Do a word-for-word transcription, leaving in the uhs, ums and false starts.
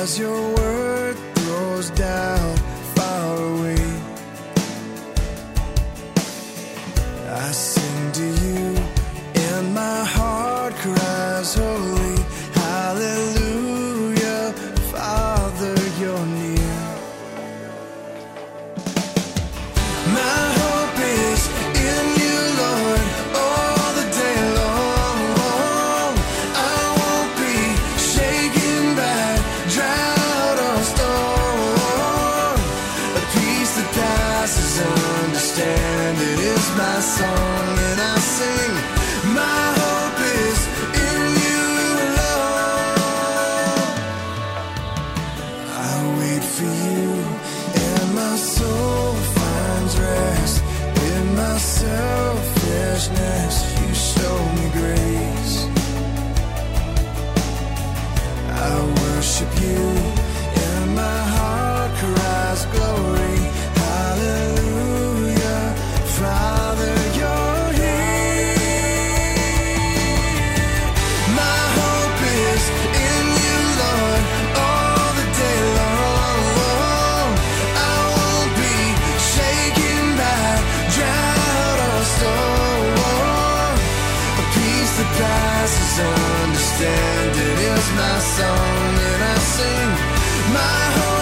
as your word throws down far away. I sing to you and my heart cries holy, hallelujah, Father, you're near. My hope is in you, Lord, all the day long. I won't be shaken by drought or storm. A peace that passes understanding is my song, and I sing, my hope is in you, Lord. I wait for you, and my soul finds rest. In my selfishness, you show me grace. I worship you, and my heart cries glory, hallelujah, Father, you're here. My hope is in you, Lord, all the day long. I won't be shaken by drought or storm. A peace that passes understanding is my song, and I sing, my hope